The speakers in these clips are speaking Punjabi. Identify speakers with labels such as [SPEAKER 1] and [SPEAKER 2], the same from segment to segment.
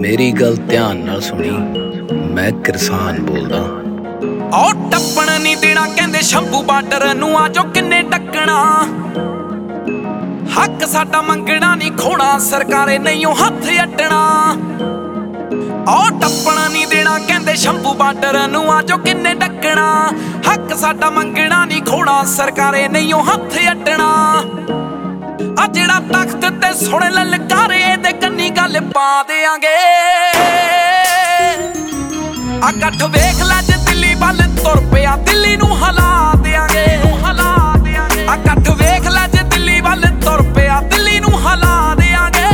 [SPEAKER 1] ਮੇਰੀ ਗੱਲ ਧਿਆਨ ਨਾਲ ਸੁਣੀ, ਮੈਂ ਕਿਰਸਾਨ ਬੋਲਦਾ।
[SPEAKER 2] ਉਹ ਟੱਪਣ ਨਹੀਂ ਦੇਣਾ ਕਹਿੰਦੇ ਸ਼ੰਭੂ ਬਾਰਡਰ ਨੂੰ, ਆ ਜੋ ਕਿੰਨੇ ਟੱਕਣਾ। ਹੱਕ ਸਾਡਾ ਮੰਗਣਾ ਨਹੀਂ ਖੋਣਾ, ਸਰਕਾਰੇ ਨਹੀਂ ਉਹ ਹੱਥ ਅੱਡਣਾ। ਉਹ ਟੱਪਣ ਨਹੀਂ ਦੇਣਾ ਕਹਿੰਦੇ ਸ਼ੰਭੂ ਬਾਰਡਰ ਨੂੰ, ਆ ਜੋ ਕਿੰਨੇ ਟੱਕਣਾ। ਹੱਕ ਸਾਡਾ ਮੰਗਣਾ ਨਹੀਂ ਖੋਣਾ, ਸਰਕਾਰੇ ਨਹੀਂ ਉਹ ਹੱਥ ਅੱਡਣਾ। ਆ ਜਿਹੜਾ ਤਖਤ ਤੇ ਸੁਣ ਲਲਕਾਰੇ ਇਹਦੇ ਕੰਨੀ ਗੱਲ ਪਾ ਦਿਆਂਗੇ। ਆ ਇਕੱਠ ਵੇਖ ਲੈ ਜੇ ਦਿੱਲੀ ਵੱਲ ਤੁਰ ਪਿਆ, ਦਿੱਲੀ ਨੂੰ ਹਿਲਾ ਦਿਆਂਗੇ। ਆ ਇਕੱਠ ਵੇਖ ਲੈ ਜੇ ਦਿੱਲੀ ਵੱਲ ਤੁਰ ਪਿਆ, ਦਿੱਲੀ ਨੂੰ ਹਿਲਾ ਦਿਆਂਗੇ।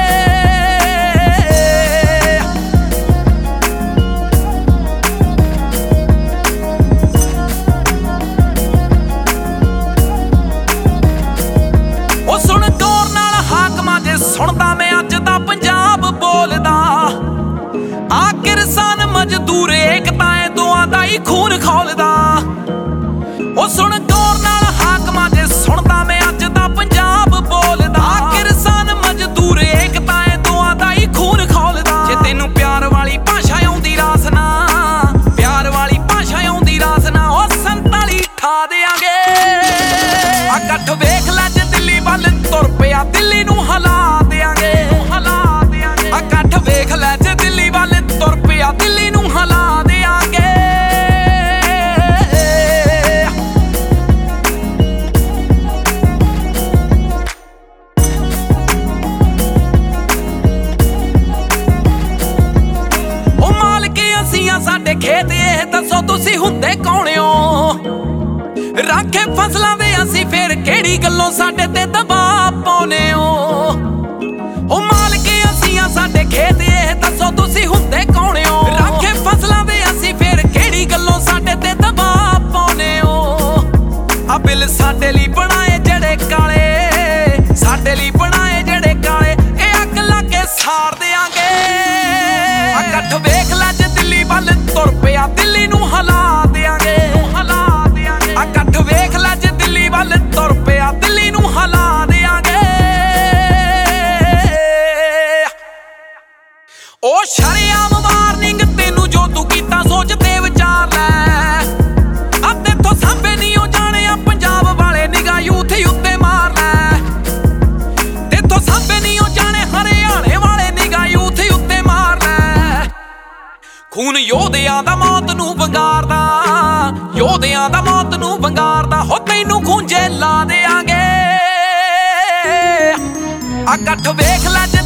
[SPEAKER 2] ਉਹ ਸੁਣ ਗੌਰ ਨਾਲ ਹਾਕਮਾਂ ਜੇ ਸੁਣਦਾ ਮੈਂ ਅੱਜ ਦਾ ਪੰਜਾਬ ਬੋਲਦਾ। ਆ ਕਿਰਸਾਨ ਮਜ਼ਦੂਰ ਏਕਤਾ ਏ ਦੋਆਂ ਦਾ ਹੀ ਖੂਨ ਖੋਲਦਾ। ਉਹ ਸੁਣ ਗੌਰ ਨਾਲ ਹਾਕਮਾਂ ਜੇ ਸੁਣਦਾ ਮੈਂ ਅੱਜ ਦਾ ਪੰਜਾਬ ਬੋਲਦਾ। ਆ ਕਿਰਸਾਨ ਮਜ਼ਦੂਰ ਏਕਤਾ ਏ ਦੋਆਂ ਦਾ ਹੀ ਖੂਨ ਖੋਲਦਾ। ਜੇ ਤੈਨੂੰ ਪਿਆਰ ਵਾਲੀ ਭਾਸ਼ਾ ਆਉਂਦੀ ਰਾਸ ਨਾ, ਪਿਆਰ ਵਾਲੀ ਭਾਸ਼ਾ ਆਉਂਦੀ ਰਾਸ ਨਾ, ਉਹ 47 ਠਾ ਦਿਆਂਗੇ। ਆ ਇਕੱਠ ਵੇਖ ਲੈ ਜੇ ਦਿੱਲੀ ਵੱਲ ਤੁਰ ਪਿਆ, ਦਿੱਲੀ ਨੂੰ ਹਿਲਾ ਦਿਆਂਗੇ। ਆ ਇਕੱਠ ਵੇਖ ਲੈ ਜੇ ਦਿੱਲੀ ਵੱਲ ਤੁਰ ਪਿਆ, ਦਿੱਲੀ ਨੂੰ ਹਿਲਾ ਦਿਆਂਗੇ। ਉਹ ਮਾਲਕੇ ਅਸੀਂ ਆ ਸਾਡੇ ਖੇਤ, ਇਹ ਦੱਸੋ ਤੁਸੀਂ ਹੁੰਦੇ ਕੌਣ ਓ। ਰਾਖੇ ਫਸਲਾਂ ਦੇ ਅਸੀਂ ਫੇਰ ਕਿਹੜੀ ਗੱਲੋਂ ਸਾਡੇ ਤੇ ਦਬਾਅ ਪਾਉਨੇ ਓ। ਉਹ ਮਾਲਕੇ ਅਸੀਂ ਆ ਸਾਡੇ ਖੇਤ, ਇਹ ਦੱਸੋ ਤੁਸੀਂ ਹੁੰਦੇ ਕੌਣ ਓ। ਰਾਖੇ ਫਸਲਾਂ ਦੇ ਅਸੀਂ ਫੇਰ ਕਿਹੜੀ ਗੱਲੋਂ ਸਾਡੇ ਤੇ ਦਬਾਅ ਪਾਉਨੇ ਓ। ਆ ਬਿੱਲ ਸਾਡੇ ਲਈ ਬਣਾਏ ਜਿਹੜੇ ਕਾਲੇ, ਸਾਡੇ ਲਈ ਬਣਾਏ ਜਿਹੜੇ ਕਾਲੇ, ਇਹ ਅੱਗ ਲਾ ਕੇ ਸਾੜ ਦਿਆਂਗੇ। ਆ ਇਕੱਠ ਵੇਖ ਲੈ ਜੇ ਦਿੱਲੀ ਵੱਲ ਤੁਰ ਪਿਆ, ਦਿੱਲੀ ਨੂੰ ਹਿਲਾ ਦਿਆਂਗੇ। ਆ ਇਕੱਠ ਵੇਖ ਲੈ ਜੇ ਦਿੱਲੀ ਵੱਲ ਤੁਰ ਪਿਆ, ਦਿੱਲੀ ਨੂੰ ਹਿਲਾ ਦਿਆਂਗੇ। ਉਹ ਸ਼ਰੇਆਮ ਵਾਰਨਿੰਗ ਤੈਨੂੰ, ਜੋ ਤੂੰ ਕੀਤਾ ਸੋਚ ਤੇ ਵਿਚਾਰ ਲੈ। ਆ ਤੇਥੋਂ ਸਾਂਭੇ ਨਹੀਂ ਉਹ ਜਾਣਿਆ ਪੰਜਾਬ ਵਾਲੇ, ਨਿਗਾਹ ਯੂਥ ਉੱਤੇ ਮਾਰ ਲੈ। ਤੇਥੋਂ ਸਾਂਭੇ ਨਹੀਂ ਉਹ ਜਾਣੇ ਹਰਿਆਣੇ ਵਾਲੇ, ਨਿਗਾਹ ਯੂਥ ਉੱਤੇ ਮਾਰ ਲੈ। ਖੂਨ ਯੋਧਿਆਂ ਦਾ ਮੌਤ ਨੂੰ ਵੰਗਾਰਦਾ, ਯੋਧਿਆਂ ਦਾ ਮੌਤ ਨੂੰ ਵੰਗਾਰਦਾ। ਹੋ ਤੈਨੂੰ ਖੂੰਜੇ ਲਾ ਦਿਆਂਗੇ। ਆ ਇਕੱਠ ਵੇਖ ਲੈ